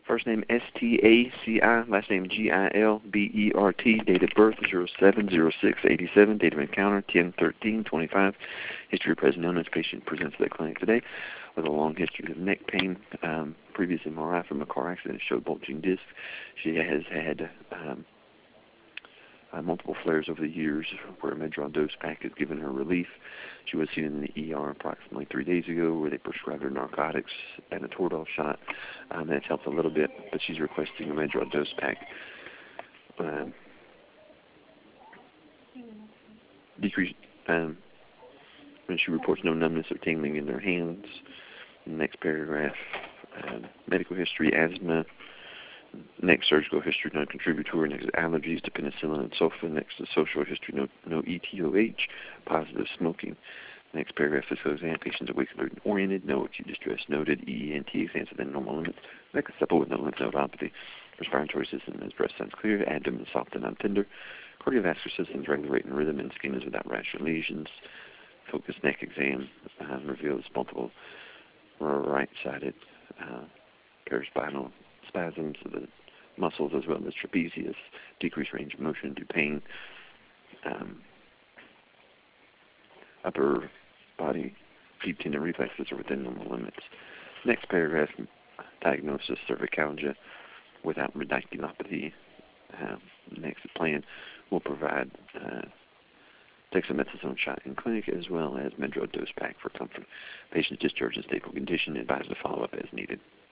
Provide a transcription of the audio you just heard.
First name S-T-A-C-I, last name G-I-L-B-E-R-T, date of birth 07/06/87, date of encounter 10/13/25. History of presenosis. Patient presents to the clinic today with a long history of neck pain. Previous MRI from a car accident showed bulging discs. She has had multiple flares over the years where a Medrol dose pack has given her relief. She was seen in the ER approximately 3 days ago where they prescribed her narcotics and a Toradol shot. That's helped a little bit, but she's requesting a Medrol dose pack. Decrease, when she reports no numbness or tingling in her hands. Next paragraph, medical history, asthma. Next, surgical history, non-contributory. Next, allergies to penicillin and sulfa. Next, the social history, no ETOH. Positive smoking. Next paragraph, physical exam. Patients awake and oriented. No acute distress noted. EENT exams within normal limits. Next, supple with no lymph nodopathy. Respiratory system is breast sounds clear. Abdomen soft and non-tender. Cardiovascular system is regular rate and rhythm, and skin is without rash or lesions. Focused neck exam reveals multiple right-sided paraspinal spasms of the muscles as well as trapezius, decreased range of motion due to pain, upper body deep tendon reflexes are within normal limits. Next paragraph, diagnosis, cervicalgia without radiculopathy. Next plan will provide dexamethasone shot in clinic as well as Medrol dose pack for comfort. Patient discharged in stable condition, advised to follow up as needed.